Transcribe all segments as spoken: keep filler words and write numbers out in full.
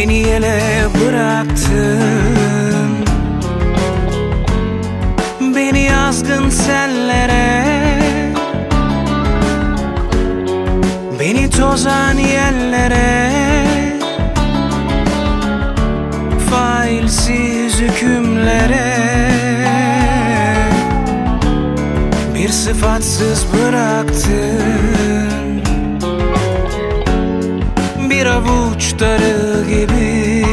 Beni yele bıraktın, beni yazgın sellere, beni tozan yerlere, failsiz hükümlere, bir sıfatsız bıraktın, bir avuç darı gibi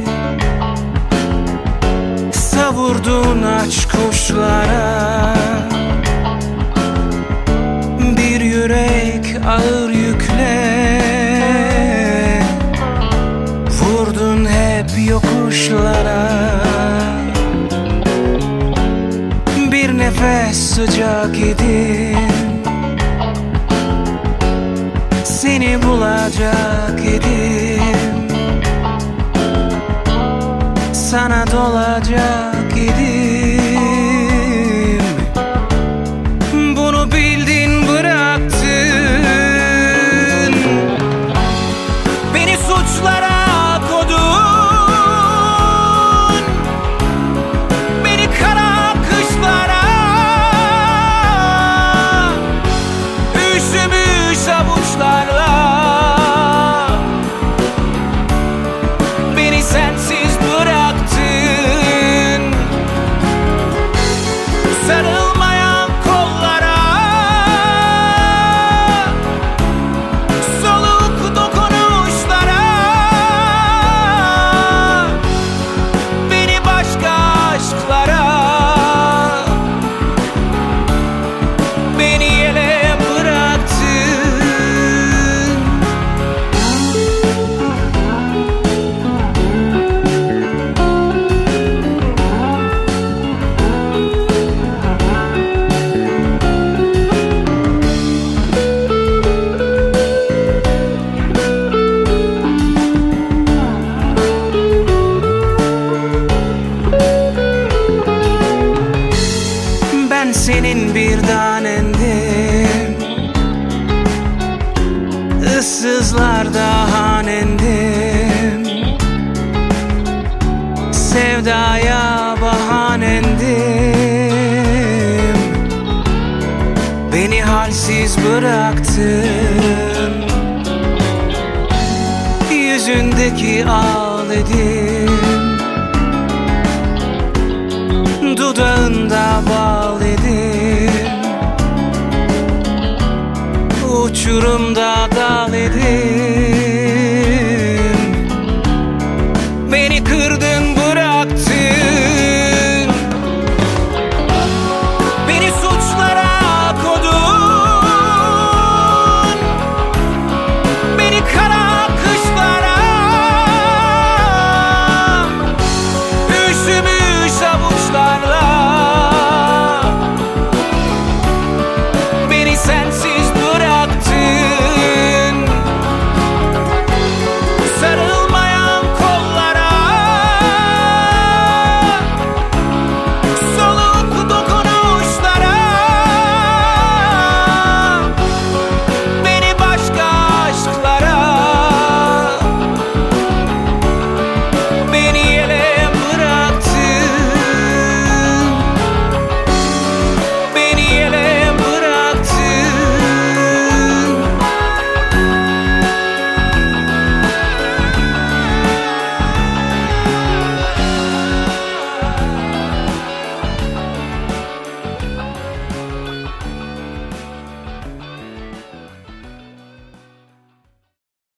savurdun aç kuşlara. Bir yürek ağır yükle vurdun hep yokuşlara. Bir nefes sıcak idim, seni bulacak idim, sana dolacak idim. Bunu bildin bıraktın, beni suçlara kodun, beni kara kışlara, üşümüş avuçlarla beni sensiz bıraktın. Sarılmayan kollara, soluk dokunuşlara, beni başka aşklara, beni yele bıraktın. Ben senin bir tanendim, ıssızlarda hanendim, sevdaya bahanendim. Beni halsiz bıraktın, yüzündeki ağ dedim,